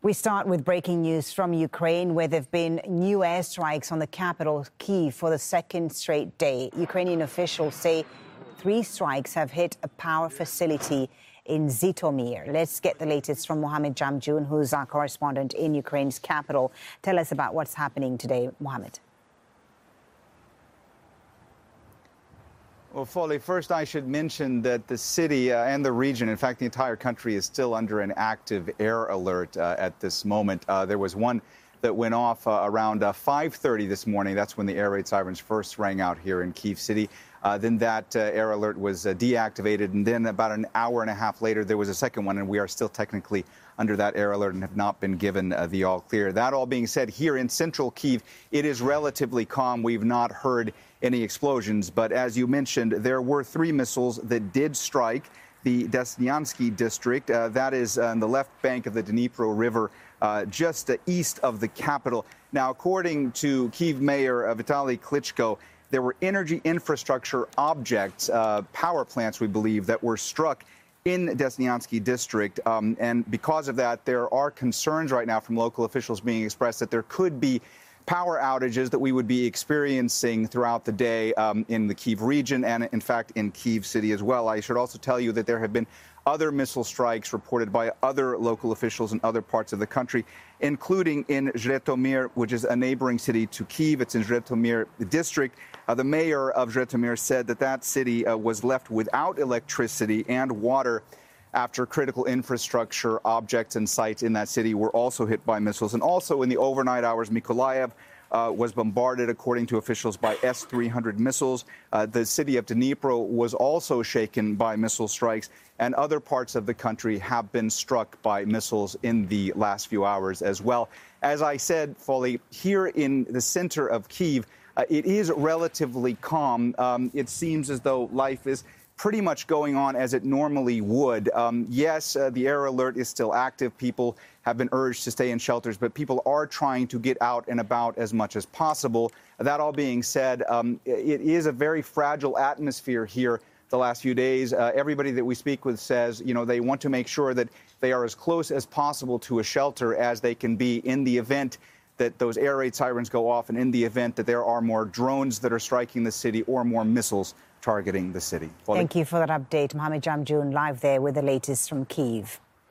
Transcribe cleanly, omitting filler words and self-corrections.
We start with breaking news from Ukraine, where there have been new airstrikes on the capital, Kyiv, for the second straight day. Ukrainian officials say 3 strikes have hit a power facility in Zhytomyr. Let's get the latest from Mohammed Jamjoon, who's our correspondent in Ukraine's capital. Tell us about what's happening today, Mohammed. Well, Foley, first I should mention that the city and the region, in fact, the entire country is still under an active air alert at this moment. There was one that went off around 5:30 this morning. That's when the air raid sirens first rang out here in Kyiv City. Then that air alert was deactivated, and then about an hour and a half later, there was a second one, and we are still technically under that air alert and have not been given the all clear. That all being said, here in central Kyiv, it is relatively calm. We've not heard any explosions, but as you mentioned, there were 3 missiles that did strike the Desnyansky district. That is on the left bank of the Dnipro River, just east of the capital. Now, according to Kyiv Mayor Vitaly Klitschko, there were energy infrastructure objects, power plants, we believe, that were struck in Desnyansky district. And because of that, there are concerns right now from local officials being expressed that there could be power outages that we would be experiencing throughout the day in the Kyiv region and, in fact, in Kyiv City as well. I should also tell you that there have been other missile strikes reported by other local officials in other parts of the country, including in Zhytomyr, which is a neighboring city to Kyiv. It's in Zhytomyr district. The mayor of Zhytomyr said that that city was left without electricity and water after critical infrastructure objects and sites in that city were also hit by missiles. And also in the overnight hours, Mykolaiv was bombarded, according to officials, by S-300 missiles. The city of Dnipro was also shaken by missile strikes, and other parts of the country have been struck by missiles in the last few hours as well. As I said, Foley, here in the center of Kyiv, it is relatively calm. It seems as though life is pretty much going on as it normally would. Yes, the air alert is still active. People have been urged to stay in shelters, but people are trying to get out and about as much as possible. That all being said, it is a very fragile atmosphere here the last few days. Everybody that we speak with says, you know, they want to make sure that they are as close as possible to a shelter as they can be in the event that those air raid sirens go off and in the event that there are more drones that are striking the city or more missiles targeting the city. Thank you for that update. Mohammed Jamjoon live there with the latest from Kyiv.